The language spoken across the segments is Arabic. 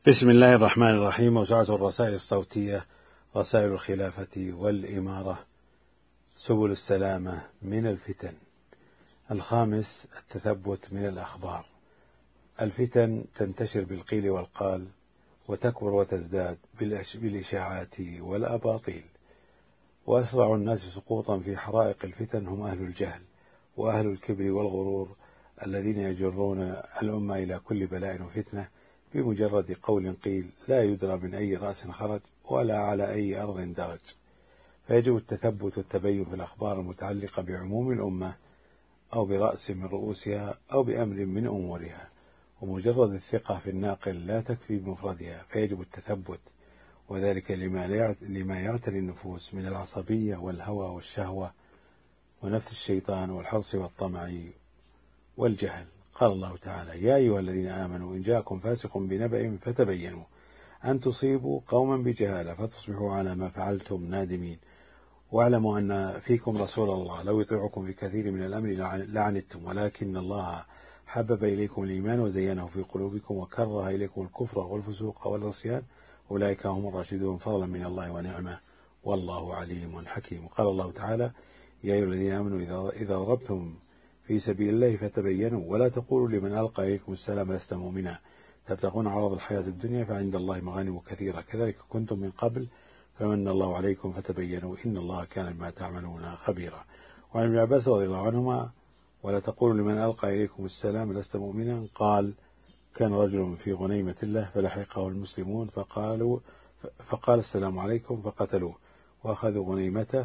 بسم الله الرحمن الرحيم. موسوعة الرسائل الصوتية، رسائل الخلافة والإمارة، سبل السلامة من الفتن. الخامس: التثبت من الأخبار. الفتن تنتشر بالقيل والقال، وتكبر وتزداد بالإشاعات والأباطيل، وأسرع الناس سقوطا في حرائق الفتن هم أهل الجهل وأهل الكبر والغرور، الذين يجرون الأمة إلى كل بلاء وفتنة بمجرد قول قيل لا يدرى من أي رأس خرج ولا على أي أرض درج. فيجب التثبت والتبين في الأخبار المتعلقة بعموم الأمة أو برأس من رؤوسها أو بأمر من أمورها، ومجرد الثقة في الناقل لا تكفي بمفردها، فيجب التثبت، وذلك لما يعتري النفوس من العصبية والهوى والشهوة ونفس الشيطان والحرص والطمع والجهل. قال الله تعالى: يا أيها الذين آمنوا إن جاءكم فاسق بنبأ فتبينوا أن تصيبوا قوما بجهالة فتصبحوا على ما فعلتم نادمين، واعلموا أن فيكم رسول الله لو يطيعكم في كثير من الأمر لعنتم، ولكن الله حبب إليكم الإيمان وزينه في قلوبكم وكره إليكم الكفر والفسوق والعصيان، أولئك هم الراشدون فضلا من الله ونعمة، والله عليم حكيم. قال الله تعالى: يا أيها الذين آمنوا إذا ضربتم في سبيل الله فتبينوا ولا تقولوا لمن ألقى إليكم السلام لست مؤمنا تبتغون عرض الحياة الدنيا فعند الله مغانم كثيرة كذلك كنتم من قبل فمن الله عليكم فتبينوا إن الله كان بما تعملون خبيرا. وعن ابن عباس رضي الله عنهما: ولا تقولوا لمن ألقى إليكم السلام لست مؤمنا، قال: كان رجل في غنيمة الله فلحقه المسلمون فقال السلام عليكم فقتلوه وأخذوا غنيمته،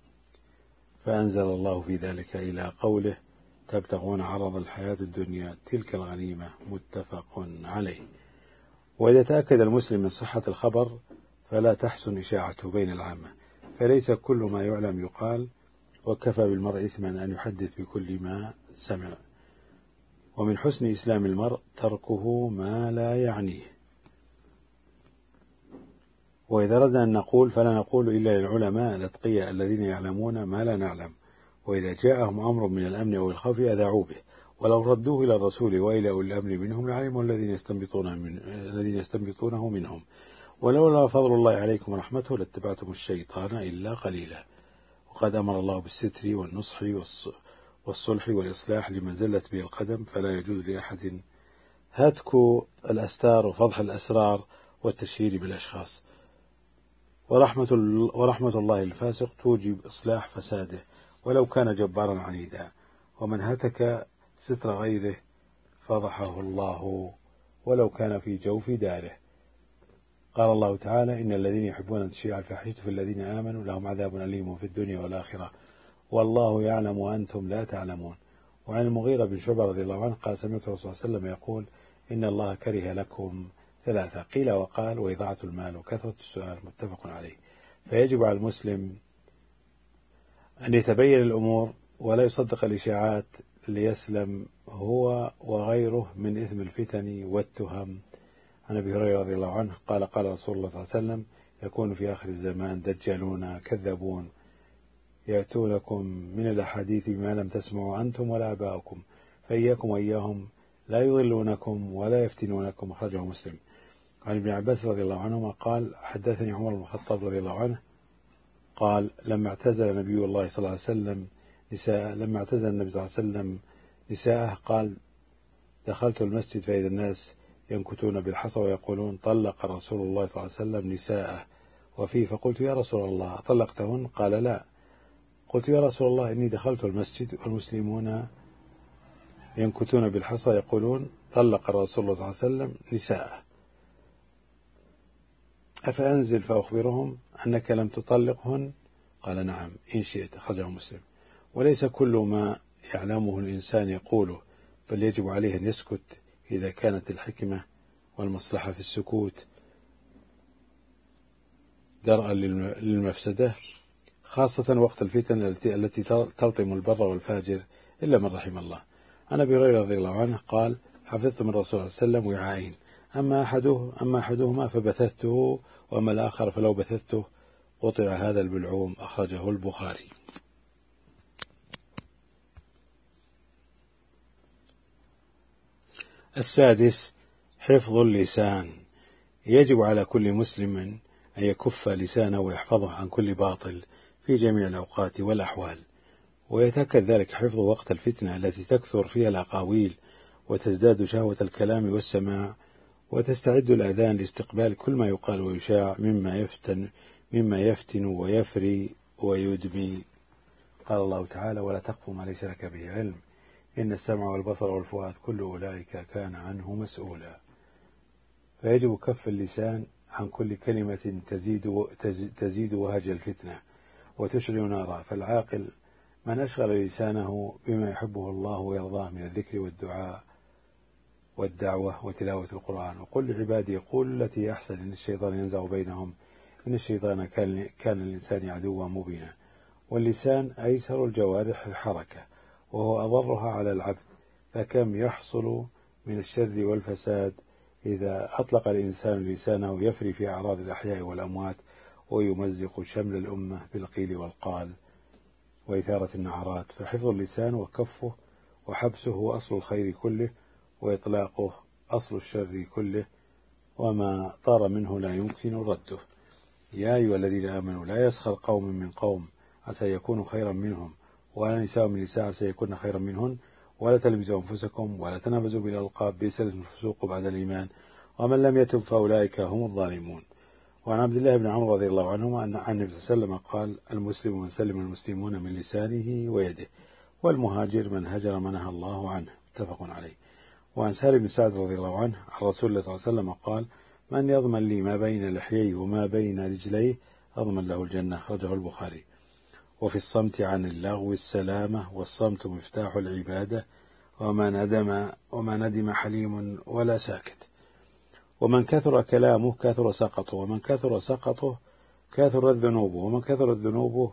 فأنزل الله في ذلك إلى قوله: تبتغون عرض الحياة الدنيا تلك الغنيمة، متفق عليه. وإذا تأكد المسلم من صحة الخبر فلا تحسن إشاعته بين العامة، فليس كل ما يعلم يقال، وكفى بالمرء إثما أن يحدث بكل ما سمع. ومن حسن إسلام المرء تركه ما لا يعنيه. وإذا أردنا أن نقول فلا نقول إلا للعلماء الأتقياء الذين يعلمون ما لا نعلم، وإذا جاءهم أمر من الأمن أو الخوف أذاعوا به، ولو ردوه إلى الرسول وإلى أولي الأمر منهم لعلموا الذين يستنبطونه منهم، ولولا فضل الله عليكم ورحمته لاتبعتم الشيطان إلا قليلا. وقد أمر الله بالستر والنصح والصلح والإصلاح لمن زلت به القدم، فلا يجوز لأحد هتك الأستار وفضح الأسرار والتشهير بالأشخاص. ورحمة الله الفاسق توجب إصلاح فساده ولو كان جبارا عنيدا، ومن هتك ستر غيره فضحه الله ولو كان في جوف داره. قال الله تعالى: إن الذين يحبون أن تشيع الفاحشة في الذين آمنوا لهم عذاب أليم في الدنيا والآخرة والله يعلم وأنتم لا تعلمون. وعن المغيرة بن شعبة رضي الله عنه قال: سمعت الرسول صلى الله عليه وسلم يقول: إن الله كره لكم ثلاثة، قيل وقال: وإضاعة المال وكثرة السؤال، متفق عليه. فيجب على المسلم أن يتبين الأمور ولا يصدق الإشاعات ليسلم هو وغيره من إثم الفتن والتهم. عن أبي هريرة رضي الله عنه قال: قال رسول الله صلى الله عليه وسلم: يكون في آخر الزمان دجالون كذابون يأتونكم من الأحاديث بما لم تسمعوا أنتم ولا آباؤكم، فإياكم وإياهم لا يضلونكم ولا يفتنونكم. أخرجه مسلم. عن ابن عباس رضي الله عنهما قال: حدثني عمر بن الخطاب رضي الله عنه قال: لما اعتزل النبي صلى الله عليه وسلم نساءه قال: دخلت المسجد فإذا الناس ينكتون بالحصى ويقولون: طلق رسول الله صلى الله عليه وسلم نساءه وفيه، فقلت: يا رسول الله طلقتهن؟ قال: لا. قلت: يا رسول الله إني دخلت المسجد والمسلمون ينكتون بالحصى يقولون: طلق رسول الله صلى الله عليه وسلم نساءه، أفأنزل فأخبرهم أنك لم تطلقهن؟ قال: نعم إن شئت. أخرجه مسلم. وليس كل ما يعلمه الإنسان يقوله، بل يجب عليه أن يسكت إذا كانت الحكمة والمصلحة في السكوت درءا للمفسدة، خاصة وقت الفتن التي تلطم البر والفاجر إلا من رحم الله. عن أبي هريرة رضي الله عنه قال: حفظت من رسول الله صلى الله عليه وسلم وعاءين، أما أحدهما فبثثته، وأما الآخر فلو بثثته قطع هذا البلعوم. أخرجه البخاري. السادس: حفظ اللسان. يجب على كل مسلم أن يكف لسانه ويحفظه عن كل باطل في جميع الأوقات والأحوال، ويتأكد ذلك حفظه وقت الفتنة التي تكثر فيها الأقاويل وتزداد شهوة الكلام والسماع، وتستعد الآذان لاستقبال كل ما يقال ويشاع مما يفتن ويفري ويدمي. قال الله تعالى: ولا تقف ما ليس لك به علم إن السمع والبصر والفؤاد كل أولئك كان عنه مسؤولا. فيجب كف اللسان عن كل كلمة تزيد وهج الفتنة وتشعل نارا، فالعاقل من أشغل لسانه بما يحبه الله ويرضاه من الذكر والدعاء والدعوة وتلاوة القرآن. وقل لعبادي يقول التي أحسن إن الشيطان ينزغ بينهم إن الشيطان كان للإنسان عدوا مبينا. واللسان أيسر الجوارح حركة وهو أضرها على العبد، فكم يحصل من الشر والفساد إذا أطلق الإنسان لسانه يفري في أعراض الأحياء والأموات ويمزق شمل الأمة بالقيل والقال وإثارة النعرات. فحفظ اللسان وكفه وحبسه هو أصل الخير كله، وإطلاقه أصل الشر كله، وما طار منه لا يمكن رده. يا أيها الذين آمنوا لا يسخر قوم من قوم عسى يكونوا خيرا منهم، ولا نساء من نساء عسى يكون خيرا منهن، ولا تلمزوا أنفسكم ولا تنابزوا بالألقاب بئس الاسم الفسوق بعد الإيمان ومن لم يتب فأولئك هم الظالمون. وعن عبد الله بن عمرو رضي الله عنهما أن عن النبي صلى الله عليه وسلم قال: المسلم من سلم المسلمون من لسانه ويده، والمهاجر من هجر من نهى الله عنه. متفق عليه. وعن سهل بن سعد رضي الله عنه عن رسول الله صلى الله عليه وسلم قال: من يضمن لي ما بين لحييه وما بين رجليه أضمن له الجنة. أخرجه البخاري. وفي الصمت عن اللغو السلامة، والصمت مفتاح العبادة، وما ندم حليم ولا ساكت. ومن كثر كلامه كثر سقطه، ومن كثر سقطه كثرت ذنوبه، ومن كثرت ذنوبه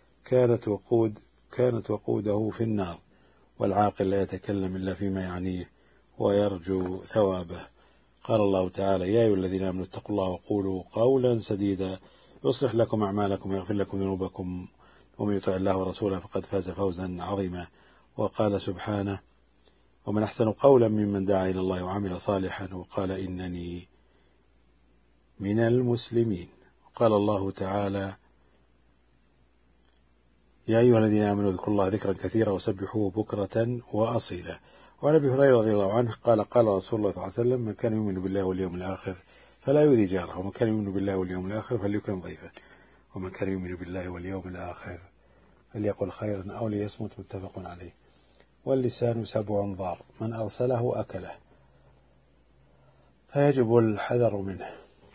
كانت وقوده في النار. والعاقل لا يتكلم إلا فيما يعنيه ويرجو ثوابه. قال الله تعالى: يا أيها الذين آمنوا اتقوا الله وقولوا قولا سديدا يصلح لكم أعمالكم ويغفر لكم ذنوبكم ومن يطع الله ورسوله فقد فاز فوزا عظيما. وقال سبحانه: ومن أحسن قولا ممن دعا إلى الله وعمل صالحا وقال إنني من المسلمين. وقال الله تعالى: يا أيها الذين آمنوا اذكروا الله ذكرا كثيرا وسبحوه بكرة وأصيلا. وعن أبي هريرة رضي الله عنه قال: قال رسول الله صلى الله عليه وسلم: من كان يؤمن بالله واليوم الآخر فلا يؤذي جاره، ومن كان يؤمن بالله واليوم الآخر فليكرم ضيفه، ومن كان يؤمن بالله واليوم الآخر فليقل خيرا أو ليصمت. متفق عليه. واللسان 7 ضار، من أرسله أكله، فيجب الحذر منه.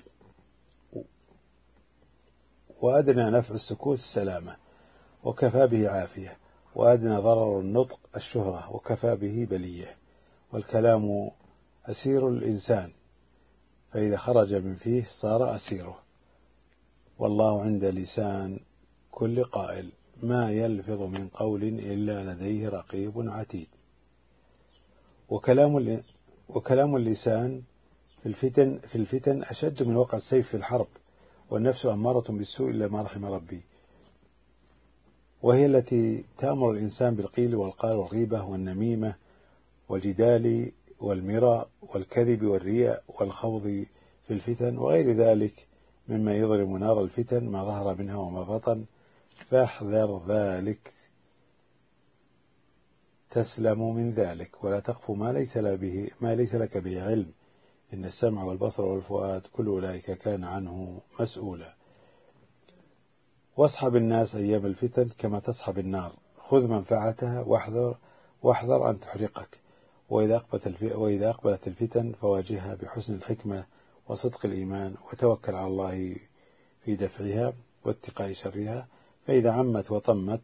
وأدنى نفع السكوت السلامة وكفى به عافية، وأدنى ضرر النطق الشهرة وكفى به بلية. والكلام أسير الإنسان، فإذا خرج من فيه صار أسيره. والله عند لسان كل قائل ما يلفظ من قول إلا لديه رقيب عتيد. وكلام اللسان في الفتن أشد من وقع السيف في الحرب، والنفس أمارة بالسوء إلا ما رحم ربي، وهي التي تأمر الإنسان بالقيل والقال والغيبة والنميمة والجدال والمراء والكذب والرياء والخوض في الفتن وغير ذلك مما يضرم نار الفتن ما ظهر منها وما بطن. فاحذر ذلك تسلم من ذلك، ولا تقف ما ليس لك به علم إن السمع والبصر والفؤاد كل أولئك كان عنه مسؤولا. واصحب الناس أيام الفتن كما تصحب النار، خذ منفعتها واحذر أن تحرقك. وإذا أقبلت الفتن فواجهها بحسن الحكمة وصدق الإيمان، وتوكل على الله في دفعها واتقاء شرها. فإذا عمت وطمت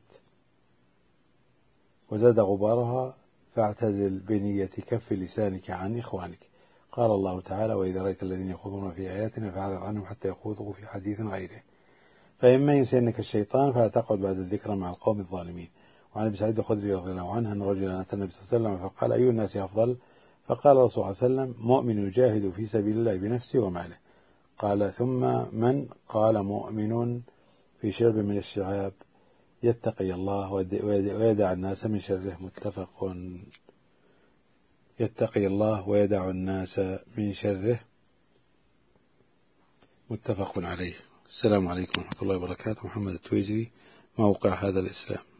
وزاد غبارها فاعتزل بنية كف لسانك عن إخوانك. قال الله تعالى: وإذا رأيت الذين يخوضون في آياتنا فأعرض عنهم حتى يخوضوا في حديث غيره، فإما ينسينك الشيطان فلا تقعد بعد الذكرى مع القوم الظالمين. وعن أبي سعيد الخدري رضي الله عنه أن رجلا أتى النبي صلى الله عليه وسلم فقال: أي الناس أفضل؟ فقال الرسول صلى الله عليه وسلم: مؤمن يجاهد في سبيل الله بنفسه وماله. قال: ثم من؟ قال: مؤمن في شعب من الشعاب يتقي الله ويدع الناس من شره. متفق. يتقي الله ويدع الناس من شره. متفق عليه. السلام عليكم ورحمة الله وبركاته. محمد التويجري، موقع هذا الإسلام.